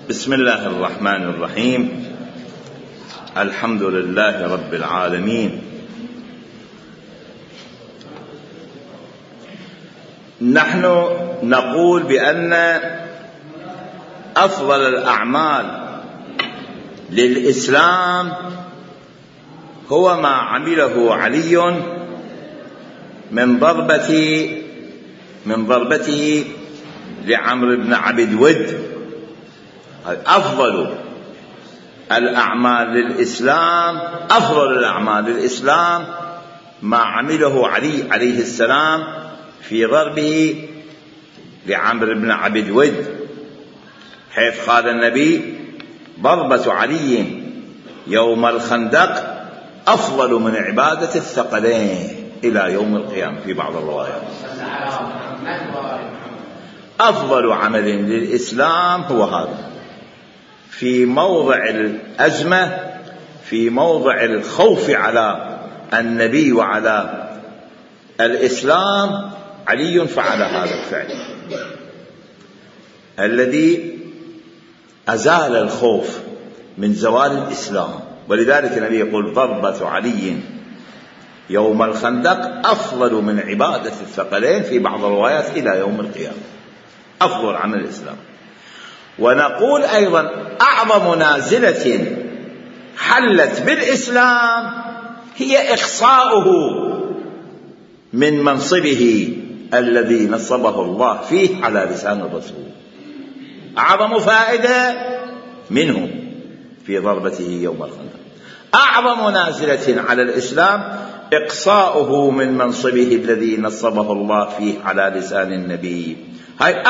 بسم الله الرحمن الرحيم. الحمد لله رب العالمين. نحن نقول بأن أفضل الأعمال للإسلام هو ما عمله علي من ضربته لعمرو بن عبد ود. أفضل الأعمال للإسلام ما عمله علي عليه السلام في ضربه لعمرو بن عبد ود، حيث قال النبي: ضربة علي يوم الخندق أفضل من عبادة الثقلين إلى يوم القيامة. في بعض الروايات أفضل عمل للإسلام هو هذا، في موضع الأزمة، في موضع الخوف على النبي وعلى الإسلام، علي فعل هذا الفعل الذي أزال الخوف من زوال الإسلام. ولذلك النبي يقول: ضربة علي يوم الخندق أفضل من عبادة الثقلين في بعض الروايات إلى يوم القيامة. أفضل عمل الإسلام. ونقول أيضا: أعظم نازلة حلت بالإسلام هي إخصاؤه من منصبه الذي نصبه الله فيه على لسان الرسول. أعظم فائدة منه في ضربته يوم الخندق. أعظم نازلة على الإسلام إقصاؤه من منصبه الذي نصبه الله فيه على لسان النبي. هاي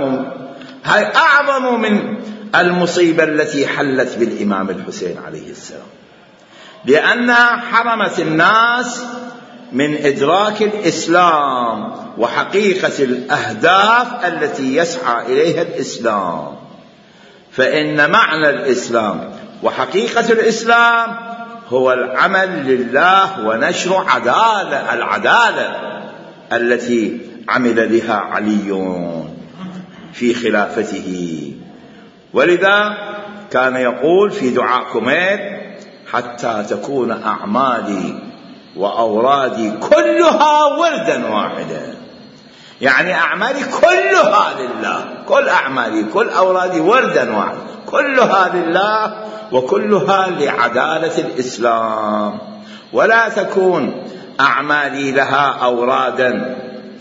أعظم من المصيبة التي حلت بالإمام الحسين عليه السلام، لأنها حرمت الناس من إدراك الإسلام وحقيقة الأهداف التي يسعى إليها الإسلام. فإن معنى الإسلام وحقيقة الإسلام هو العمل لله ونشر العدالة التي عمل بها علي في خلافته. ولذا كان يقول في دعاء كميل: حتى تكون أعمالي وأورادي كلها وردا واحدا. يعني أعمالي كلها لله، كل أعمالي كل أورادي وردا واحدا، كلها لله وكلها لعدالة الإسلام. ولا تكون أعمالي لها أورادا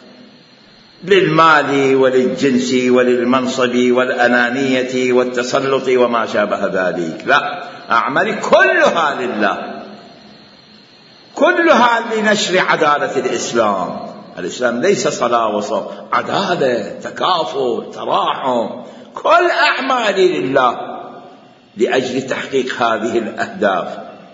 للمال وللجنس وللمنصب والأنانية والتسلط وما شابه ذلك. لا، أعمالي كلها لله، كلها لنشر عدالة الإسلام. الإسلام ليس صلاة وصوم، عدالة، تكافؤ، تراحم. كل أعمالي لله لأجل تحقيق هذه الأهداف.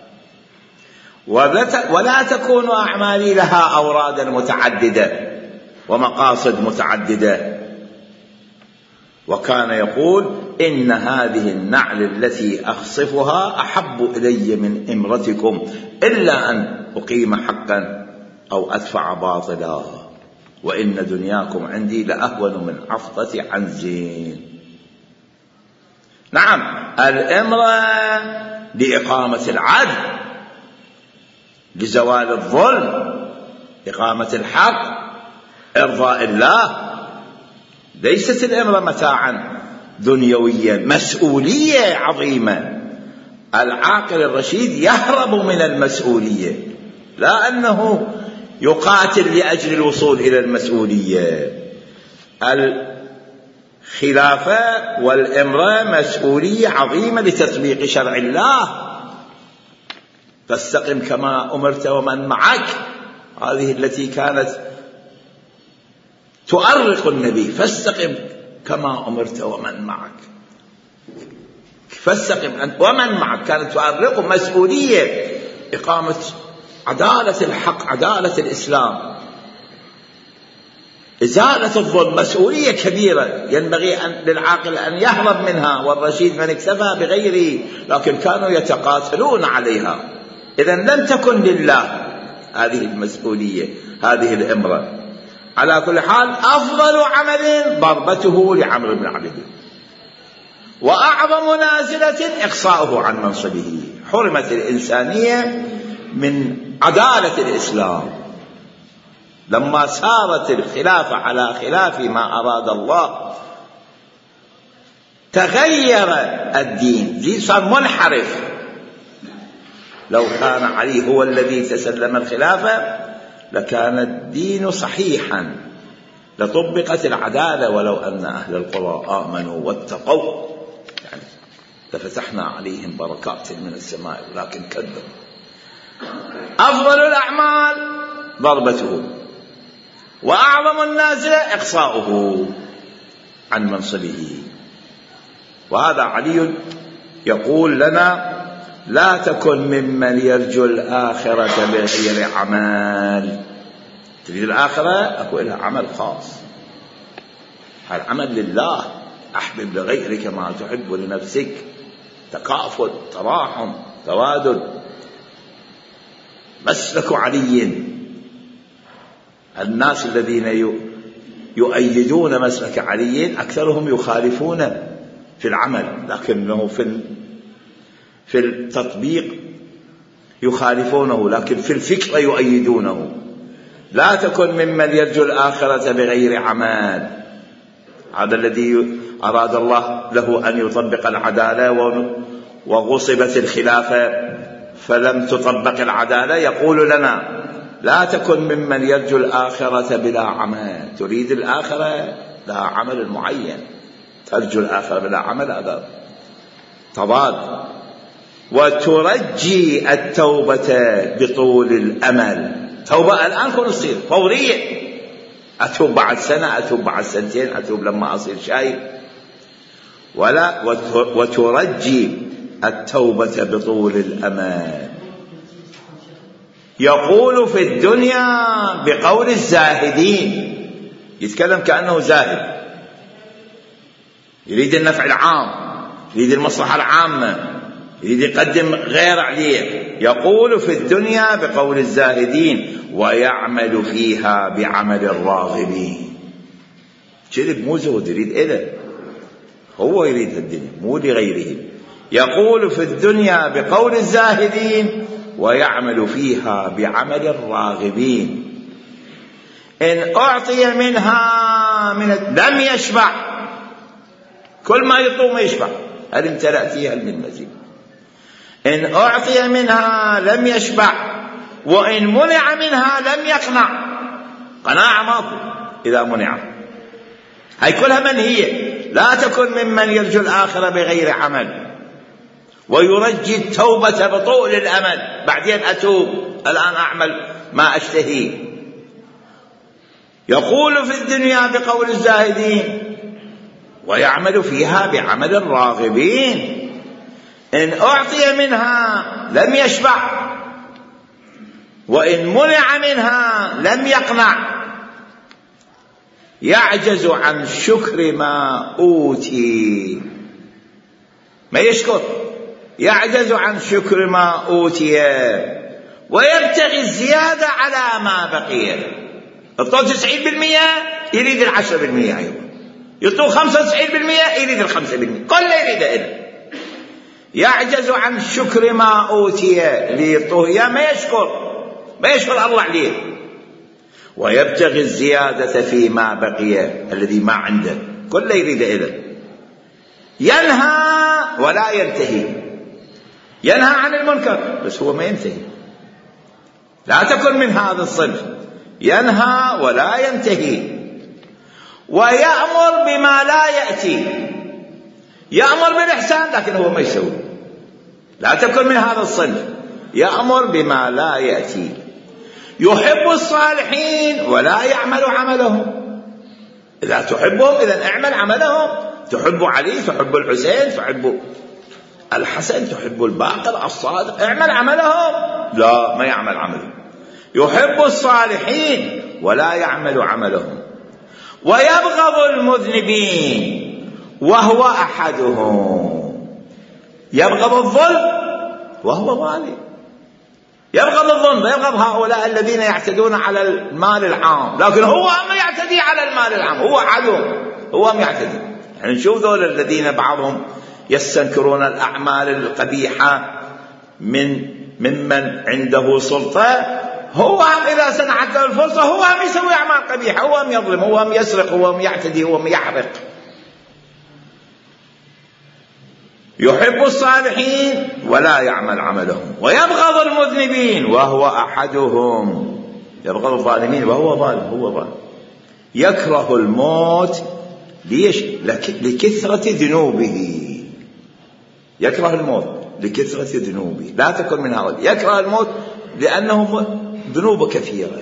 ولا تكون أعمالي لها أورادا متعددة ومقاصد متعددة. وكان يقول: إن هذه النعل التي أخصفها أحب إلي من إمرتكم إلا أن أقيم حقا أو أدفع باطلا، وإن دنياكم عندي لأهون من عفطة عنزين. نعم، الإمرة لإقامة العدل، لزوال الظلم، إقامة الحق، إرضاء الله. ليست الإمرة متاعا دنيويا، مسؤولية عظيمة. العاقل الرشيد يهرب من المسؤولية، لا أنه يقاتل لأجل الوصول إلى المسؤولية. الخلافة والإمرة مسؤولية عظيمة لتطبيق شرع الله. فاستقم كما أمرت ومن معك، هذه التي كانت تؤرق النبي: فاستقم كما أمرت ومن معك. فاستقم أنت ومن معك كانت تؤرق مسؤولية إقامة عدالة الحق، عدالة الإسلام، إزالة الظلم، مسؤولية كبيرة ينبغي للعاقل أن يهرب منها، والرشيد من اكتفى بغيره، لكن كانوا يتقاتلون عليها. إذن لم تكن لله هذه المسؤولية، هذه الإمرة. على كل حال أفضل عمل ضربته لعمرو بن عبد ود. وأعظم نازلة إقصاؤه عن منصبه. حرمت الإنسانية من عدالة الإسلام لما صارت الخلافة على خلاف ما أراد الله، تغير الدين، صار منحرف. لو كان علي هو الذي تسلم الخلافة لكان الدين صحيحا، لطبقت العدالة، ولو أن أهل القرى آمنوا واتقوا يعني لفتحنا عليهم بركات من السماء، ولكن كذبوا. أفضل الأعمال ضربته، وأعظم النازلة إقصاؤه عن منصبه. وهذا علي يقول لنا: لا تكن ممن يرجو الآخرة بغير عمل. تريد الآخرة أكو لها عمل خاص، العمل لله، أحبب لغيرك ما تحب لنفسك، تكافل، تراحم، توادد. مسلك علي، الناس الذين يؤيدون مسلك علي أكثرهم يخالفون في العمل، لكنه في التطبيق يخالفونه، لكن في الفكرة يؤيدونه. لا تكن ممن يرجو الآخرة بغير عمل. هذا الذي أراد الله له أن يطبق العدالة وغصبت الخلافة فلم تطبق العدالة، يقول لنا: لا تكن ممن يرجو الآخرة بلا عمل. تريد الآخرة لها عمل معين، ترجو الآخرة بلا عمل هذا تضاد. وترجي التوبة بطول الأمل. توبة الآن كن تصير فورية، أتوب بعد سنة، أتوب بعد سنتين، أتوب لما أصير شايب. وترجي التوبة بطول الأمل. يقول في الدنيا بقول الزاهدين، يتكلم كأنه زاهد، يريد النفع العام، يريد المصلحة العامة، يريد يقدم غير عليه. يقول في الدنيا بقول الزاهدين ويعمل فيها بعمل الراغبين. شرب مو زهد، يريد إله، هو يريد الدنيا مو لغيره. يقول في الدنيا بقول الزاهدين ويعمل فيها بعمل الراغبين. إن أعطي منها لم يشبع، كل ما يطلب ما يشبع. هل امتلأتي هل من مزيد. إن أعطي منها لم يشبع، وإن منع منها لم يقنع. قناعة ماكو إذا منع، هاي كلها منهية. لا تكن ممن يرجو الآخرة بغير عمل، ويرجي التوبة بطول الأمل. بعدين أتوب، الآن أعمل ما أشتهي. يقول في الدنيا بقول الزاهدين ويعمل فيها بعمل الراغبين. إن أعطي منها لم يشبع، وإن منع منها لم يقنع. يعجز عن شكر ما أوتي، ما يشكر، يعجز عن شكر ما أوتي، ويبتغي الزيادة على ما بقي. يطول 90% يريد 10% أيضا، يطول 95% يريد 5%، كله يريد إله. يعجز عن شكر ما أوتي، اللي يطوه إياه ما يشكر الله عليه. ويبتغي الزيادة فيما بقي، الذي ما عنده كله يريد إله. ينهى ولا ينتهي، ينهى عن المنكر بس هو ما ينتهي. لا تكن من هذا الصنف، ينهى ولا ينتهي. ويأمر بما لا يأتي، يأمر بالإحسان لكن هو ما يسوي. لا تكن من هذا الصنف، يأمر بما لا يأتي. يحب الصالحين ولا يعمل عملهم. إذا تحبهم إذن اعمل عملهم. تحب علي، تحب الحسين، تحب الحسن، تحب الباقر الصادق، اعمل عملهم. لا، ما يعمل عملهم. يحب الصالحين ولا يعمل عملهم. ويبغض المذنبين وهو أحدهم. يبغض الظلم وهو ظالم. يبغض الظلم، يبغض هؤلاء الذين يعتدون على المال العام، لكن هو ما يعتدي على المال العام، هو أحدهم، هو ما يعتدي. يعني نشوف ذول الذين بعضهم يستنكرون الأعمال القبيحة ممن عنده سلطة، هو هم إذا سنحت له الفرصة هو هم يسوي أعمال قبيحة، هو هم يظلم، هو هم يسرق، هو هم يعتدي، هو هم يحرق. يحب الصالحين ولا يعمل عملهم، ويبغض المذنبين وهو أحدهم. يبغض الظالمين وهو ظالم، هو ظالم. يكره الموت. ليش؟ لكثرة ذنوبه. يكره الموت لكثرة ذنوبه. لا تكن من هؤلاء. يكره الموت لأنه ذنوب كثيرة.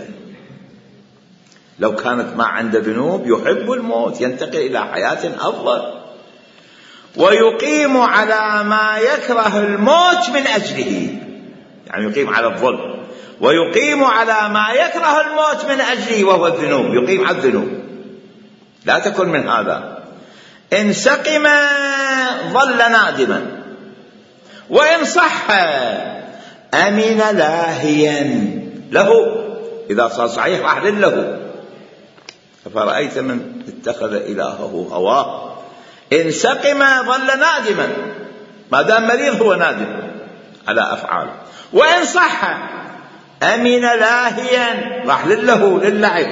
لو كانت ما عنده ذنوب يحب الموت، ينتقل إلى حياة أفضل. ويقيم على ما يكره الموت من أجله، يعني يقيم على الظلم، ويقيم على ما يكره الموت من أجله وهو الذنوب، يقيم على الذنوب. لا تكن من هذا. إن سقم ظل نادما، وإن صح أمن لاهيا له. إذا صار صحيح راح له. أفرأيت من اتخذ إلهه هواه. إن سقم ظل نادما، ما دام مريض هو نادم على أفعاله. وإن صح أمن لاهيا، راح له للعب.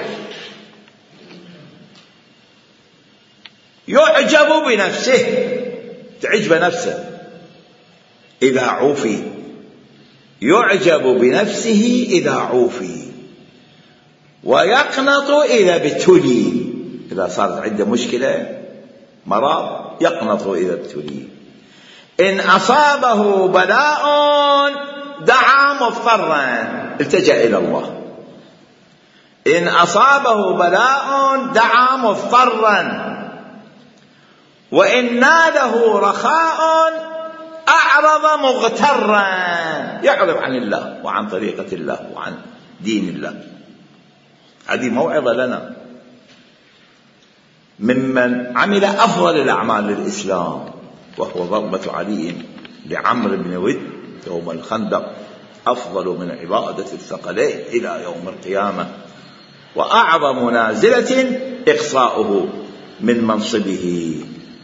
يعجب بنفسه، تعجب نفسه إذا عوفي. يعجب بنفسه إذا عوفي، ويقنط إذا ابتلي. إذا صارت عنده مشكلة مرض يقنط إذا ابتلي. إن أصابه بلاء دعا مضطرا، التجأ إلى الله. إن أصابه بلاء دعا مضطرا، وإن ناله رخاء أعرض مغترا. يعرض عن الله وعن طريقة الله وعن دين الله. هذه موعظة لنا ممن عمل أفضل الأعمال للإسلام، وهو ضربة علي لعمرو بن ود يوم الخندق، أفضل من عبادة الثقلين إلى يوم القيامة، وأعظم نازلة إقصاؤه من منصبه.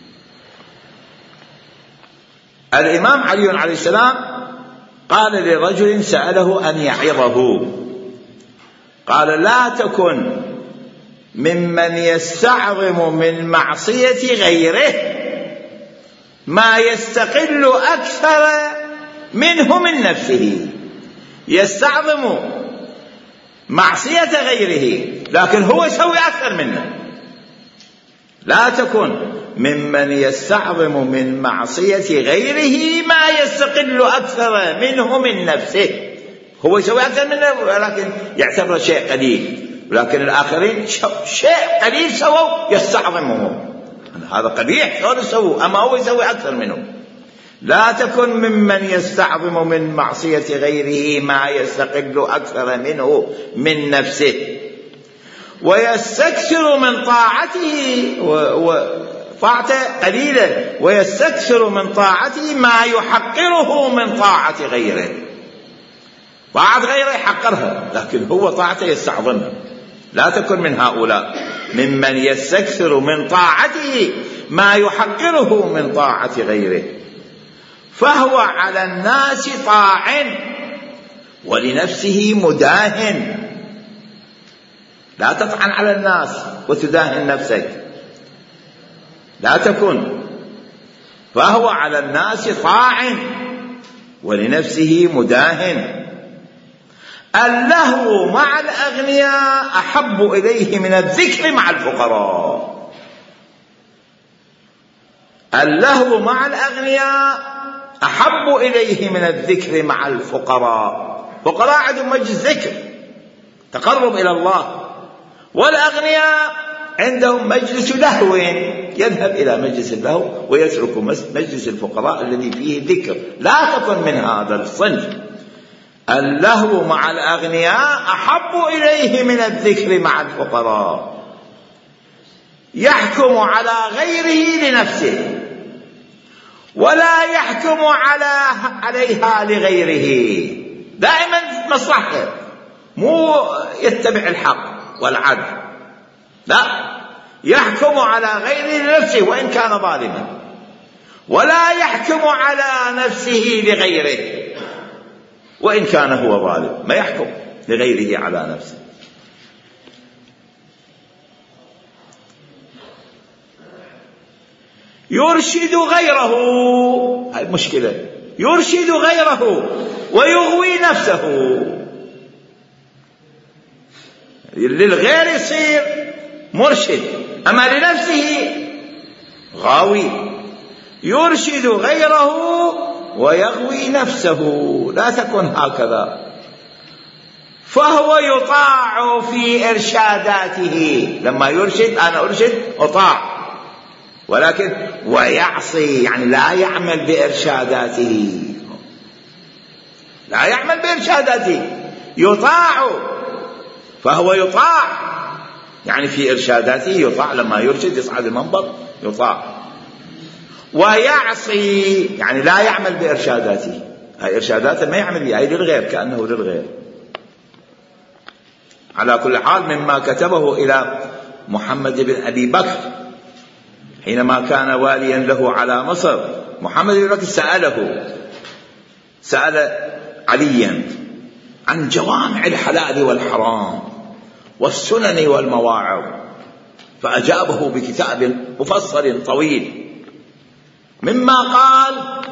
الإمام علي عليه السلام قال لرجل سأله أن يعظه، قال: لا تكن ممن يستعظم من معصية غيره ما يستقل أكثر منه من نفسه. يستعظم معصية غيره لكن هو يسوي أكثر منه. لا تكن ممن يستعظم من معصية غيره ما يستقل أكثر منه من نفسه. هو يسوي أكثر منه ولكن يعتبر شيء قليل، ولكن الآخرين شيء قليل سووا يستعظمهم. هذا قبيح، شلون يسووا؟ أما هو يسوي أكثر منه. لا تكن ممن يستعظم من معصية غيره ما يستقل أكثر منه من نفسه، ويستكثر من طاعته وطاعته قليلا، ويستكثر من طاعته ما يحقره من طاعة غيره. طاعة غيره يحقرها لكن هو طاعته يستعظمها. لا تكن من هؤلاء ممن يستكثر من طاعته ما يحقره من طاعة غيره، فهو على الناس طاع ولنفسه مداهن. لا تطعن على الناس وتداهن نفسك. لا تكن. فهو على الناس طاع ولنفسه مداهن. اللهو مع الأغنياء أحب إليه من الذكر مع الفقراء. اللهو مع الأغنياء أحب إليه من الذكر مع الفقراء. فقراء عندهم مجلس ذكر تقرب إلى الله، والأغنياء عندهم مجلس لهو، يذهب إلى مجلس اللهو ويترك مجلس الفقراء الذي فيه ذكر. لا تكن من هذا الصنف. اللهو مع الأغنياء أحب إليه من الذكر مع الفقراء. يحكم على غيره لنفسه ولا يحكم عليها لغيره. دائما مصلحته، مو يتبع الحق والعدل، لا، يحكم على غيره لنفسه وإن كان ظالما، ولا يحكم على نفسه لغيره وإن كان هو ظالم، ما يحكم لغيره على نفسه. يرشد غيره، هاي المشكلة، يرشد غيره ويغوي نفسه. للغير يصير مرشد، أما لنفسه غاوي. يرشد غيره ويغوي نفسه، لا تكن هكذا. فهو يطاع في إرشاداته، لما يرشد أنا أرشد أطاع، ولكن ويعصي يعني لا يعمل بإرشاداته، لا يعمل بإرشاداته، يطاع. فهو يطاع يعني في إرشاداته يطاع، لما يرشد يصعد المنبر يطاع. ويعصي يعني لا يعمل بإرشاداته، هاي إرشاداته ما يعمل بها، هاي للغير، كأنه للغير. على كل حال مما كتبه إلى محمد بن أبي بكر حينما كان واليا له على مصر، محمد بن بكر سأل عليا عن جوامع الحلال والحرام والسنن والمواعظ، فأجابه بكتاب مفصل طويل، مما قال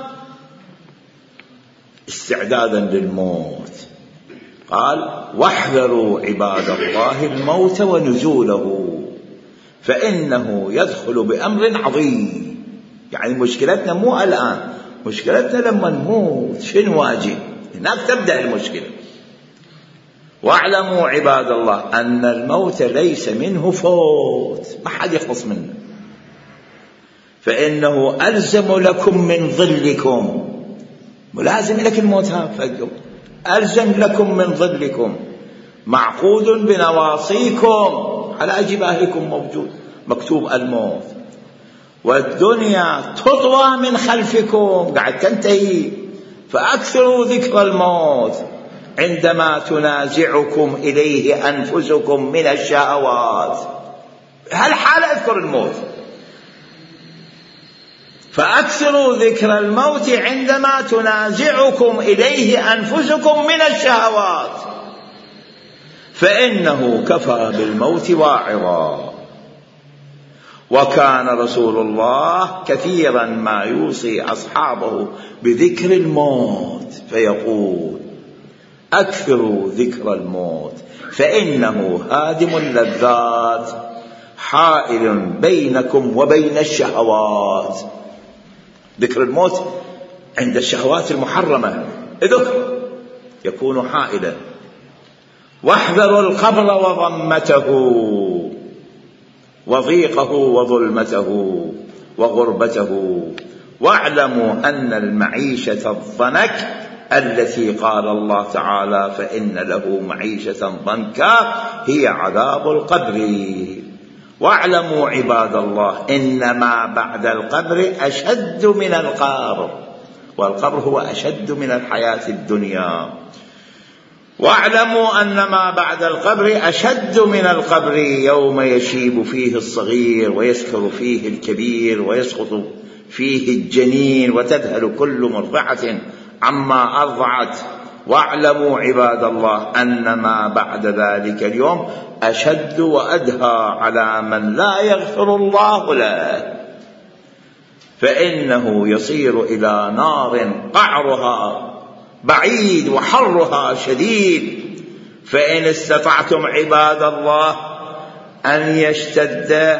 استعدادا للموت، قال: واحذروا عباد الله الموت ونزوله فإنه يدخل بأمر عظيم. يعني مشكلتنا مو الآن، مشكلتنا لما نموت شنو واجب، هناك تبدأ المشكلة. واعلموا عباد الله أن الموت ليس منه فوت، ما حد يخلص منه، فإنه ألزم لكم من ظلكم، ملازم لك الموت، ألزم لكم من ظلكم، معقود بنواصيكم، على جباهكم موجود مكتوب الموت، والدنيا تطوى من خلفكم، قاعد تنتهي، فأكثروا ذكر الموت عندما تنازعكم إليه أنفسكم من الشهوات. هالحالة اذكر الموت، فأكثروا ذكر الموت عندما تنازعكم إليه أنفسكم من الشهوات، فإنه كفى بالموت واعظا. وكان رسول الله كثيرا ما يوصي أصحابه بذكر الموت، فيقول: أكثروا ذكر الموت فإنه هادم اللذات، حائل بينكم وبين الشهوات. ذكر الموت عند الشهوات المحرمة اذكر يكون حائلا. واحذروا القبر وضمته وضيقه وظلمته وغربته، واعلموا أن المعيشة الضنك التي قال الله تعالى: فإن له معيشة ضنكا هي عذاب القبر. واعلموا عباد الله إنما بعد القبر أشد من القبر، والقبر هو أشد من الحياة الدنيا. واعلموا أن ما بعد القبر أشد من القبر، يوم يشيب فيه الصغير ويسكر فيه الكبير ويسقط فيه الجنين وتذهل كل مرضعة عما أرضعت. واعلموا عباد الله أن ما بعد ذلك اليوم أشد وأدهى على من لا يغفر الله له، فإنه يصير إلى نار قعرها بعيد وحرها شديد. فإن استطعتم عباد الله أن يشتد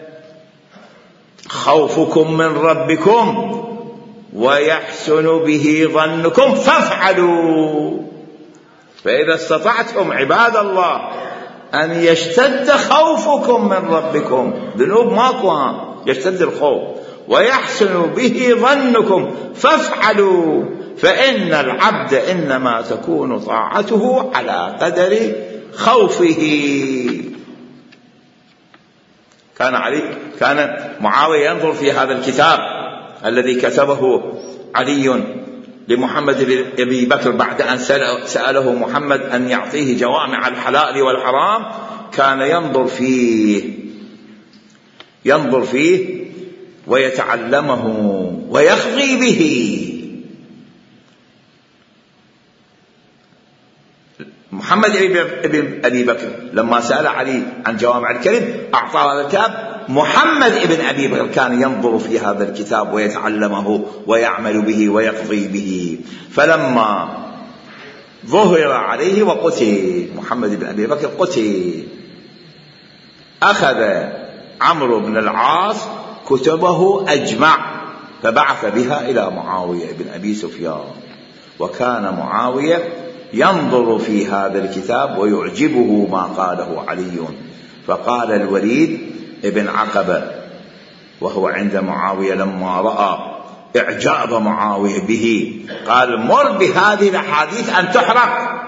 خوفكم من ربكم ويحسن به ظنكم فافعلوا. فإذا استطعتم عباد الله أن يشتد خوفكم من ربكم، ذنوب ماكو، يشتد الخوف، ويحسن به ظنكم فافعلوا. فإن العبد إنما تكون طاعته على قدر خوفه. كان معاوية ينظر في هذا الكتاب الذي كتبه علي لمحمد بن أبي بكر بعد أن سأله محمد أن يعطيه جوامع الحلال والحرام، كان ينظر فيه ينظر فيه ويتعلمه ويخضي به. محمد بن أبي بكر لما سأل علي عن جوامع الكلم أعطاه هذا الكتاب. محمد بن أبي بكر كان ينظر في هذا الكتاب ويتعلمه ويعمل به ويقضي به. فلما ظهر عليه وقتل محمد بن أبي بكر قتل، أخذ عمرو بن العاص كتبه أجمع فبعث بها إلى معاوية بن أبي سفيان، وكان معاوية ينظر في هذا الكتاب ويعجبه ما قاله علي. فقال الوليد ابن عقبة وهو عند معاوية لما رأى إعجاب معاوية به قال: مر بهذه الأحاديث أن تحرق.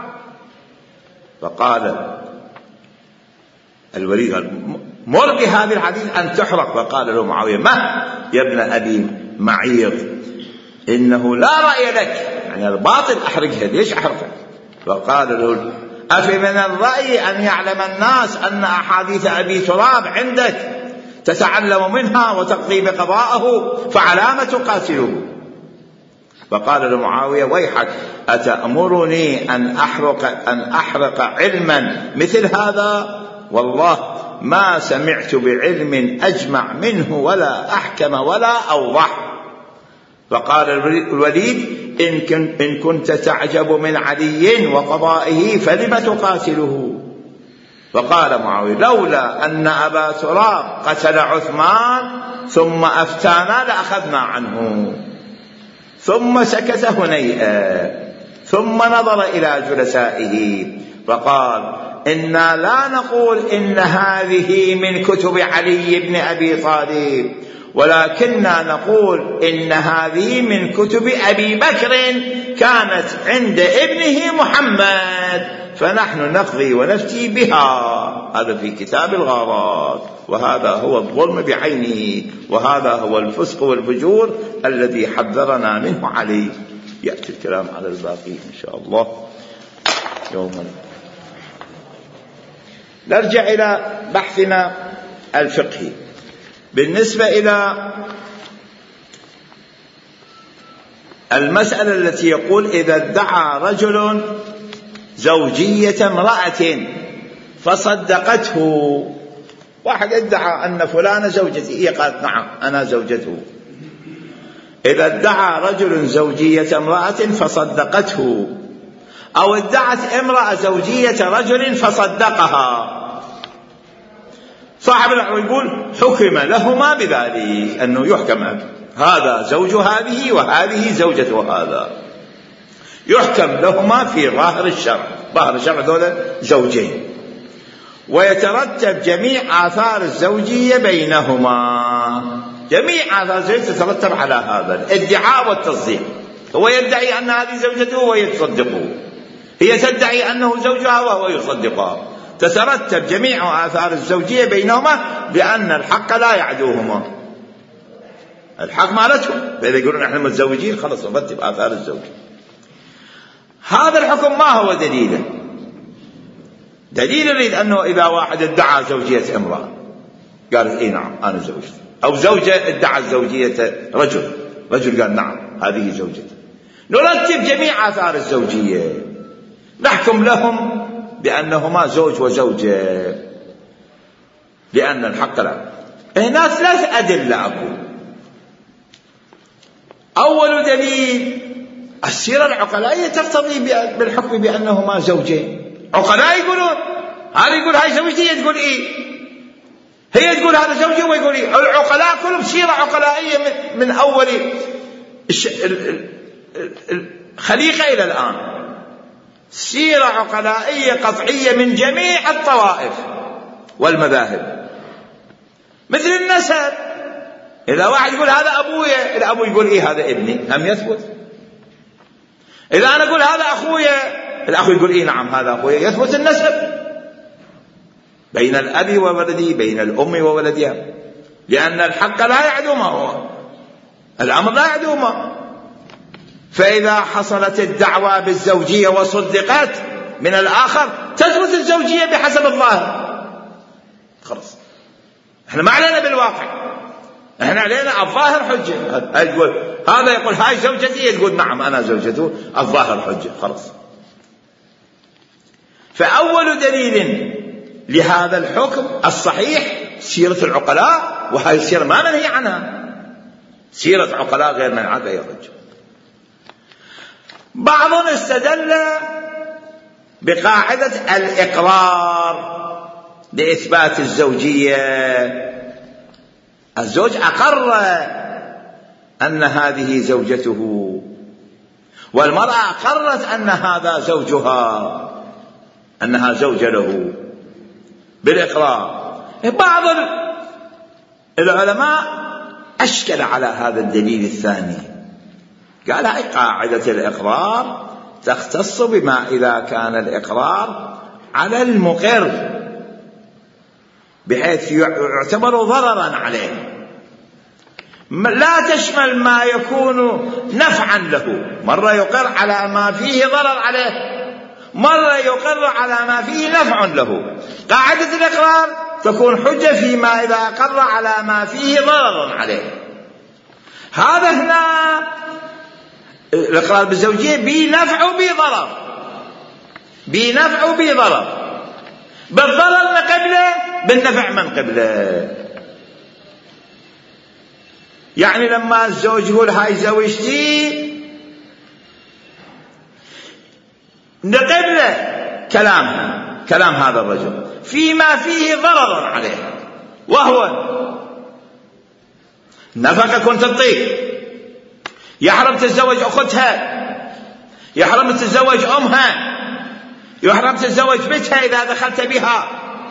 فقال الوليد: مر بهذه الحديث أن تحرق. فقال له معاوية: ما يا ابن أبي معيط، إنه لا رأي لك، يعني الباطل أحرقها، ليش أحرقها؟ فقال له: أفمن الرأي أن يعلم الناس أن أحاديث أبي تراب عندك تتعلم منها وتقضي بقضاءه، فعلام تقاتله؟ فقال له معاوية: ويحك، أتأمرني أن أحرق علما مثل هذا؟ والله ما سمعت بعلم أجمع منه ولا أحكم ولا أوضح. فقال الوليد: إن كنت تعجب من علي وقضائه فلم تقاتله؟ فقال معاوية: لولا أن أبا تراب قتل عثمان ثم أفتانا لأخذنا عنه. ثم سكت هنيئا ثم نظر إلى جلسائه فقال: إنا لا نقول إن هذه من كتب علي بن أبي طالب، ولكننا نقول إن هذه من كتب أبي بكر كانت عند ابنه محمد، فنحن نقضي ونفتي بها. هذا في كتاب الغارات، وهذا هو الظلم بعينه، وهذا هو الفسق والفجور الذي حذرنا منه علي. يأتي الكلام على الباقي إن شاء الله يوما. نرجع إلى بحثنا الفقهي. بالنسبة إلى المسألة التي يقول: إذا ادعى رجل زوجية امرأة فصدقته، واحد ادعى أن فلان زوجتي، هي قالت: نعم أنا زوجته. إذا ادعى رجل زوجية امرأة فصدقته، أو ادعت امرأة زوجية رجل فصدقها، صاحب العقل يقول: حكم لهما بذلك، أنه يحكم هذا زوج هذه وهذه زوجة هذا، يحكم لهما في ظاهر الشرع. ظاهر الشرع دولة زوجين، ويترتب جميع آثار الزوجية بينهما. جميع آثار الزوجية تترتب على هذا الادعاء والتصديق. هو يدعي أن هذه زوجته وهي تصدقه، هي تدعي أنه زوجها وهو يصدقها، تترتب جميع آثار الزوجية بينهما، لأن الحق لا يعدوهما، الحق مالتهم. فإذا يقولون نحن متزوجين خلص نرتب آثار الزوجية. هذا الحكم ما هو دليله؟ دليل يريد أنه إذا واحد ادعى زوجية امرأة قالت: إيه نعم أنا زوجتي، أو زوجة ادعى زوجية رجل قال: نعم هذه زوجتي، نرتب جميع آثار الزوجية، نحكم لهم بأنهما زوج وزوجة، لأن الحق لا. هنا ثلاث أدلة أقول. أول دليل: السيرة العقلائية تقتضي بالحكم بأنهما زوجين. عقلاء يقولون هذا يقول هاي زوجتي، هي تقول إيه، هي تقول هذا زوجي ويقول إيه. العقلاء كلهم سيرة عقلائية من أول الخليقة إلى الآن، سيرة عقلائية قطعية من جميع الطوائف والمذاهب. مثل النسب، إذا واحد يقول هذا أبويا، الأبو يقول إيه هذا ابني، هم يثبت. إذا أنا أقول هذا أخويا، الأخو يقول إيه نعم هذا أخويا، يثبت النسب بين الأب وولده، بين الأم وولدها، لأن الحق لا يعدوما، هو الأمر لا يعدوما. فإذا حصلت الدعوة بالزوجية وصدقت من الآخر تثبت الزوجية بحسب الظاهر، خلاص احنا ما علينا بالواقع، احنا علينا الظاهر حجة. هذا يقول هاي زوجتي، تقول نعم أنا زوجته، الظاهر حجة خلاص. فأول دليل لهذا الحكم الصحيح سيرة العقلاء، وهذه السيرة ما منهي عنها، سيرة عقلاء غير منهي عنها يرجع. بعضهم استدل بقاعدة الإقرار لإثبات الزوجية. الزوج أقر أن هذه زوجته، والمرأة أقرت أن هذا زوجها، أنها زوجة له بالإقرار. بعض العلماء أشكل على هذا الدليل الثاني، قال هاي قاعدة الإقرار تختص بما إذا كان الإقرار على المقر بحيث يعتبر ضررا عليه، لا تشمل ما يكون نفعا له. مرة يقر على ما فيه ضرر عليه، مرة يقر على ما فيه نفع له. قاعدة الإقرار تكون حجة فيما إذا أقر على ما فيه ضرر عليه. هذا هنا الإقرار بالزوجية بنفع وبضرر، بنفع وبضرر، بالضرر من قبله بالنفع من قبله. يعني لما الزوج يقول هاي زوجتي، نقبله كلام هذا الرجل فيما فيه ضرر عليه، وهو نفقة كنت تطيق، يحرم تتزوج أختها، يحرم تتزوج أمها، يحرم تتزوج بنتها إذا دخلت بها،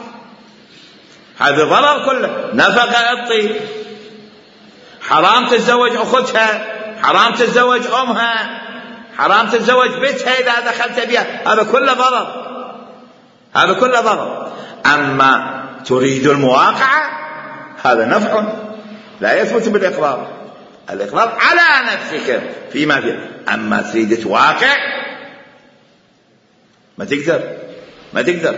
هذا ضرر كله. نفقة الطيب، حرام تتزوج أختها، حرام تتزوج أمها، حرام تتزوج بنتها إذا دخلت بها، هذا كله ضرر، هذا كله ضرر. أما تريد المواقعة هذا نفع لا يثبت بالإقرار، الإقرار على نفسك فيما فيه. أما تريد تواقع ما تقدر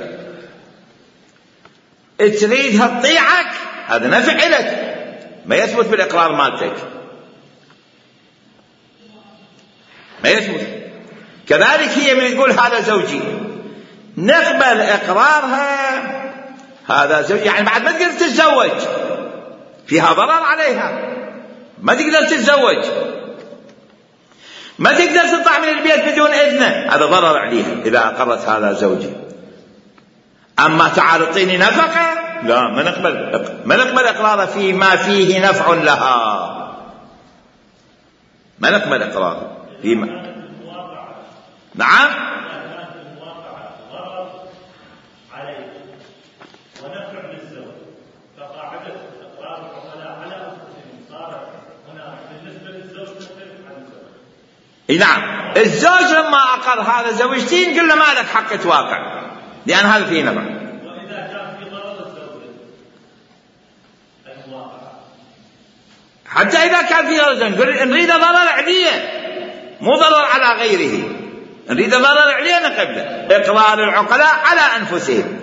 تريدها تطيعك، هذا نفع لك ما يثبت بالإقرار مالتك، ما يثبت. كذلك هي من تقول هذا زوجي، نقبل إقرارها هذا زوجي، يعني بعد ما تقدر تتزوج، فيها ضرر عليها، ما تقدر تتزوج، ما تقدر تطلع من البيت بدون إذنه، هذا ضرر عليها إذا أقرت هذا زوجي. أما تعال اعطيني نفقة، لا، ما نقبل إقرارها فيما فيه نفع لها، ما نقبل إقرارها فيما. نعم، نعم. الزوج لما أقر هذا زوجتين قلنا ما لك حق تواقع، لأن هذا فيه نفع. وإذا كان في ضرر الزوج المواقعة، حتى إذا كان في ضرر، نقول نريد ضرر عليه مو ضرر على غيره، نريد ضرر عليه نقبله. إقرار العقلاء على أنفسهم.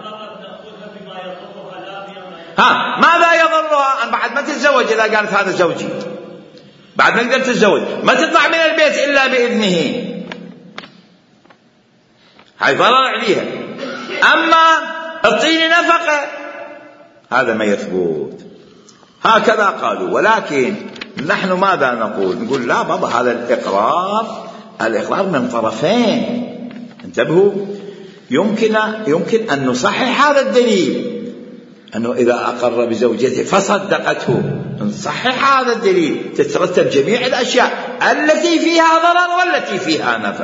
ماذا يضرها أن بعد ما تتزوج إذا قالت هذا زوجي، بعد ما تقدر تتزوج ما تطلع من البيت إلا بإذنه، هاي ضرر عليها. أما اعطيني نفقة هذا ما يثبت. هكذا قالوا. ولكن نحن ماذا نقول لا بابا، هذا الإقرار من طرفين، انتبهوا. يمكن أن نصحح هذا الدليل، أنه إذا أقر بزوجته فصدقته نصحح هذا الدليل، تترتب جميع الأشياء التي فيها ضرر والتي فيها نفع.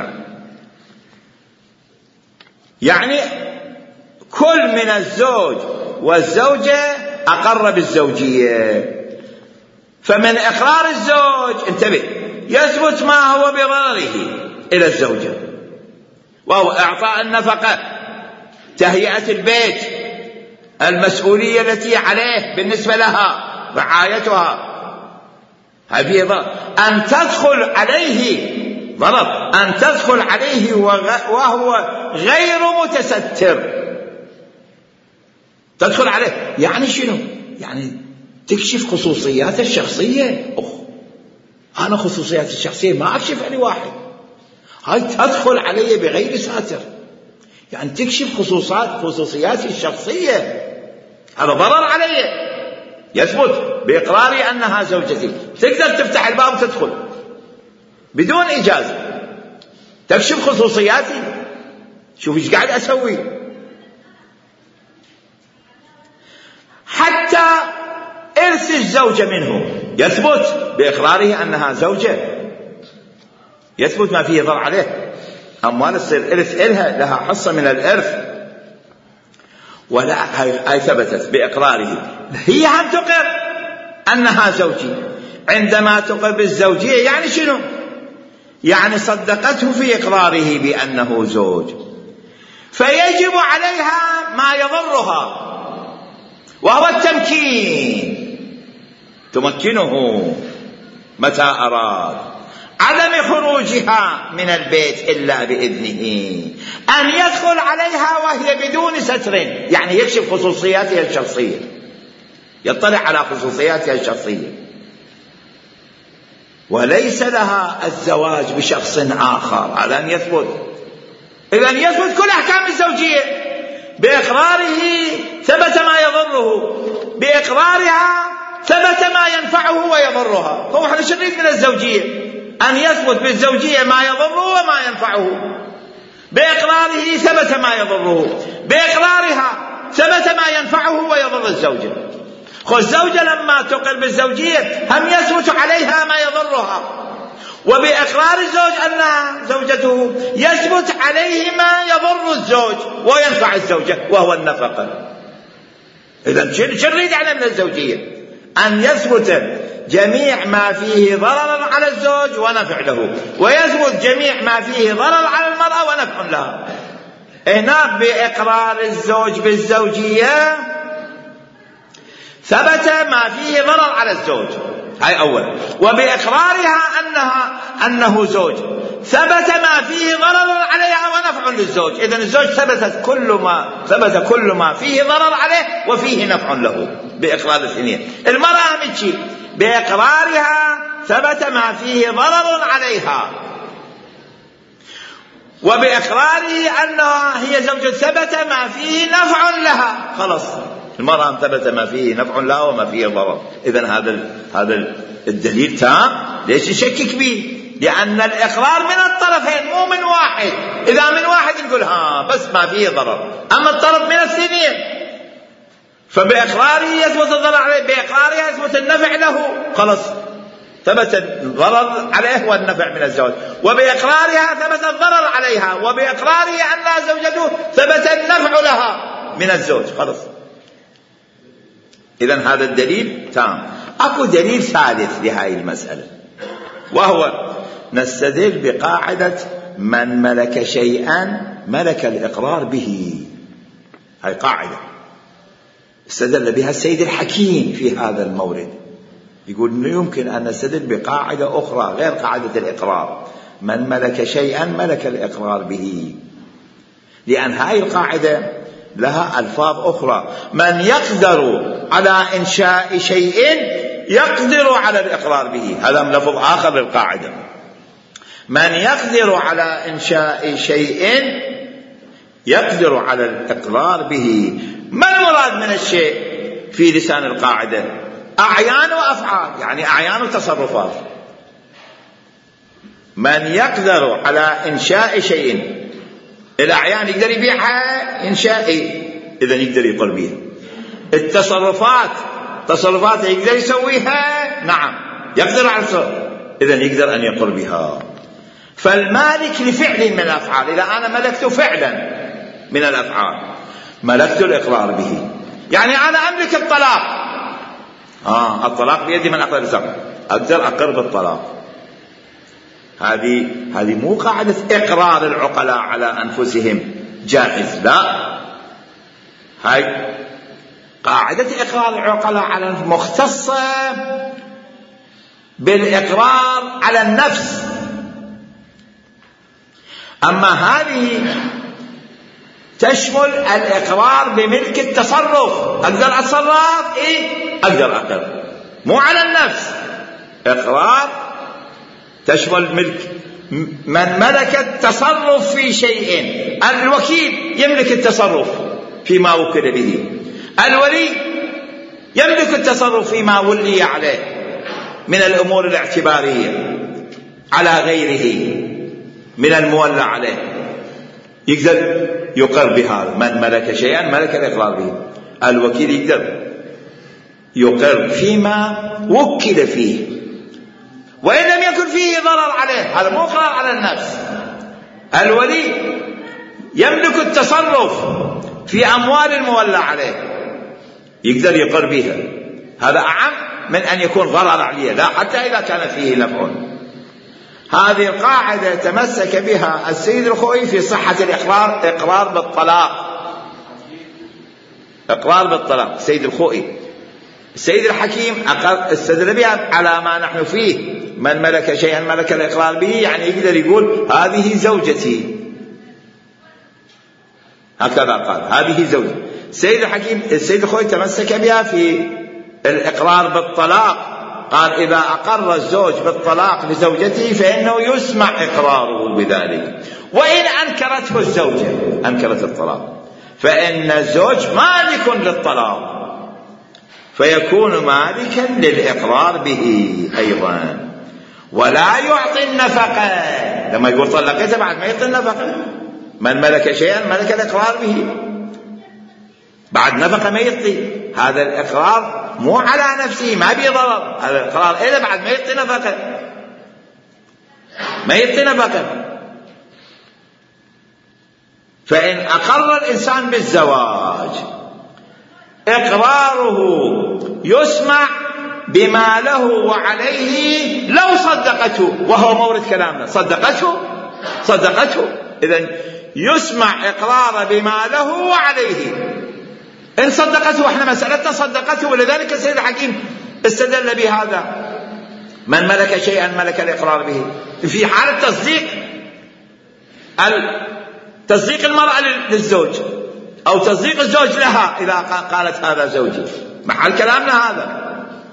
يعني كل من الزوج والزوجة أقر بالزوجية، فمن إقرار الزوج انتبه يثبت ما هو بضرره إلى الزوجة، وهو إعطاء النفقة، تهيئة البيت، المسؤولية التي عليه بالنسبة لها، رعايتها، هذه ضرر. أن تدخل عليه ضرر، أن تدخل عليه وهو غير متستر، تدخل عليه يعني شنو؟ يعني تكشف خصوصيات الشخصية. أنا خصوصيات الشخصية ما أكشف لواحد، هاي تدخل علي بغير ساتر، يعني تكشف خصوصيات الشخصية، هذا ضرر علي. يثبت بإقراري أنها زوجتي، تقدر تفتح الباب وتدخل بدون إجازة، تكشف خصوصياتي. شوف ايش قاعد أسوي. حتى إرث الزوجة منه يثبت بإقراره أنها زوجة، يثبت ما فيه ضرر عليه، أموال تصير إرث لها حصة من الإرث، ولا هاي ثبتت بإقراره. هي هم تقر أنها زوجي. عندما تقر بالزوجية يعني شنو؟ يعني صدقته في إقراره بأنه زوج، فيجب عليها ما يضرها، وهو التمكين، تمكنه متى أراد، عدم خروجها من البيت إلا بإذنه، أن يدخل عليها وهي بدون ستر، يعني يكشف خصوصياتها الشخصية، يطلع على خصوصياتها الشخصية، وليس لها الزواج بشخص آخر. هذا أن يثبت. إذن يثبت كل أحكام الزوجية. بإقراره ثبت ما يضره، بإقرارها ثبت ما ينفعه ويضرها. فهو احنا شريك من الزوجية أن يثبت بالزوجية ما يضره وما ينفعه. بإقراره ثبت ما يضره، بإقرارها ثبت ما ينفعه ويضر الزوجة. الزوجة لما تقر بالزوجية هم يثبت عليها ما يضرها، وبإقرار الزوج أنها زوجته يثبت عليه ما يضر الزوج وينفع الزوجة وهو النفقة. إذن شو نريد احنا من الزوجية؟ أن يثبت جميع ما فيه ضرر على الزوج ونفع له، ويثبت جميع ما فيه ضرر على المرأة ونفع لها. هنا بإقرار الزوج بالزوجية ثبت ما فيه ضرر على الزوج، هاي أولا. وبإقرارها أنه زوج ثبت ما فيه ضرر عليها ونفع للزوج. إذن الزوج ثبت كل ما فيه ضرر عليه وفيه نفع له بإقرار الاثنين. المرأة متشي بإقرارها ثبت ما فيه ضرر عليها، وبإقراره أنها هي زوج ثبت ما فيه نفع لها. خلاص المرأة ثبت ما فيه نفع لها وما فيه ضرر. إذن هذا الدليل تام. ليش يشكك به؟ لأن الإقرار من الطرفين مو من واحد. إذا من واحد نقول بس ما فيه ضرر، أما الطرف من الاثنين، فبإقراره يثبت الضرر عليه، بإقرارها يثبت النفع له. خلاص ثبت الضرر عليه والنفع من الزوج، وبإقرارها ثبت الضرر عليها، وبإقراره أنها زوجته ثبت النفع لها من الزوج. خلاص إذن هذا الدليل تام. أكو دليل ثالث لهذه المسألة، وهو نستدل بقاعدة من ملك شيئا ملك الإقرار به. هاي قاعدة استدل بها السيد الحكيم في هذا المورد. يقول إنه يمكن أن نستدل بقاعدة أخرى غير قاعدة الإقرار، من ملك شيئا ملك الإقرار به، لأن هاي القاعدة لها ألفاظ أخرى. من يقدر على إنشاء شيء يقدر على الإقرار به، هذا من لفظ آخر للقاعدة. من يقدر على إنشاء شيء يقدر على الإقرار به. ما المراد من الشيء في لسان القاعدة؟ أعيان وأفعال، يعني أعيان وتصرفات. من يقدر على إنشاء شيء، الأعيان يقدر يبيعها إنشائي، إذا يقدر يقر بها. التصرفات يقدر يسويها، نعم يقدر على التصرف، إذا يقدر أن يقر بها. فالمالك لفعل من الأفعال، إذا أنا ملكت فعلا من الأفعال ملكت الإقرار به. يعني أنا أملك الطلاق، الطلاق بيدي من أقدر الزمن، أقدر أقر بالطلاق. هذه مو قاعدة إقرار العقلاء على أنفسهم جائز، لا، هاي قاعدة إقرار العقلاء على مختصة بالإقرار على النفس. أما هذه تشمل الإقرار بملك التصرف، أقدر أتصرف أقدر أقر، مو على النفس. إقرار تشمل ملك، من ملك التصرف في شيء. الوكيل يملك التصرف فيما وكل به، الولي يملك التصرف فيما ولي عليه من الأمور الاعتبارية على غيره من المولى عليه، يقدر يقر بهذا. من ملك شيئا ملك الإقرار به. الوكيل يقدر يقر فيما وكل فيه وإن لم يكن فيه ضرر عليه، هذا مو إقرار على النفس. الولي يملك التصرف في أموال المولى عليه، يقدر يقر بها، هذا أعم من أن يكون ضرر عليه، لا حتى إذا كان فيه نفع. هذه القاعدة تمسك بها السيد الخوئي في صحة الإقرار، إقرار بالطلاق، إقرار بالطلاق السيد الخوئي. السيد الحكيم استدل بها على ما نحن فيه، من ملك شيئا ملك الإقرار به، يعني يقدر يقول هذه زوجتي، هكذا قال هذه زوجتي. السيد الحكيم السيد الخوئي تمسك بها في الإقرار بالطلاق، قال إذا أقر الزوج بالطلاق لزوجته فإنه يسمع إقراره بذلك، وإن أنكرته الزوجة أنكرت الطلاق فإن الزوج مالك للطلاق فيكون مالكا للإقرار به أيضا، ولا يعطي النفقة. لما يقول طلقته بعد ما يعطي النفقة، من ملك شيئا ملك الإقرار به، بعد نفقة ما يعطي. هذا الإقرار مو على نفسه، ما بيه ضرر، هذا الإقرار إذا بعد ما يعطي نفقة، ما يعطي نفقة. فإن أقر الإنسان بالزواج إقراره يسمع بما له وعليه لو صدقته، وهو مورد كلامنا، صدقته. إذن يسمع إقرار بما له وعليه إن صدقته. وإحنا مسألتنا صدقته، ولذلك السيد الحكيم استدل بهذا، من ملك شيئا ملك الإقرار به في حالة تصديق المرأة للزوج أو تصديق الزوج لها إذا قالت هذا زوجي، محل كلامنا هذا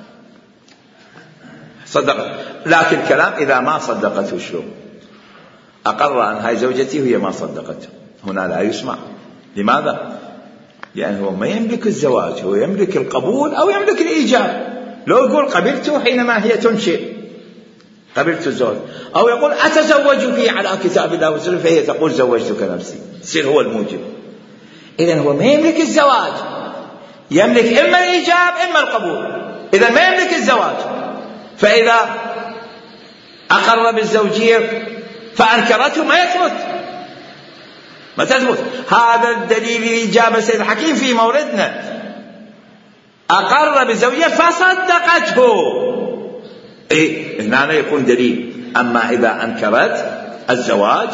صدق. لكن كلام إذا ما صدقته شو؟ أقر أن هاي زوجتي وهي ما صدقته، هنا لا يسمع. لماذا؟ لأنه ما يملك الزواج، هو يملك القبول أو يملك الإيجاب. لو يقول قبلته حينما هي تنشئ قبلت الزوج، أو يقول أتزوجك على كتاب الله وسنة، فهي تقول زوجتك نفسي، يصير هو الموجب. إذن هو ما يملك الزواج، يملك إما الإيجاب إما القبول، إذن ما يملك الزواج. فإذا أقر بالزوجية فأنكرته ما تثبت. هذا الدليل اللي جاب السيد الحكيم في موردنا، أقر بالزوجية فصدقته، هنا يكون دليل. أما إذا أنكرت الزواج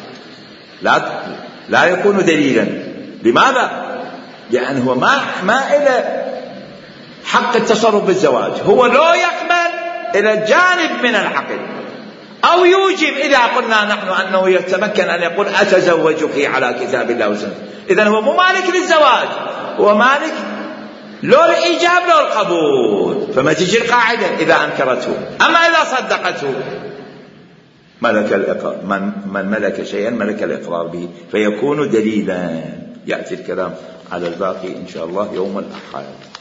لا يكون دليلا. لماذا؟ لأنه ما إلى حق التصرف بالزواج، هو لا يقبل إلى جانب من العقل، أو يوجب إذا قلنا نحن أنه يتمكن أن يقول أتزوجك على كتاب الله وسنة. إذن هو مو مالك للزواج، هو مالك لو الإيجاب لو القبول، فما تجي القاعدة إذا أنكرته. أما إذا صدقته ملك الإقرار، من ملك شيئا ملك الإقرار به فيكون دليلا. يأتي الكلام على الباقي إن شاء الله يوم الأحد.